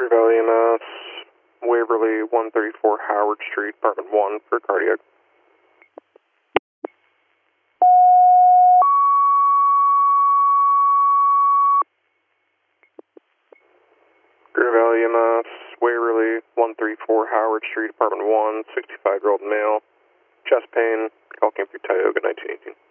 Greer Valley EMS, Waverly, 134 Howard Street, Apartment 1 for cardiac. Greer Valley EMS, Waverly, 134 Howard Street, Apartment 1, 65-year-old male, chest pain, call came through Tioga, 1918.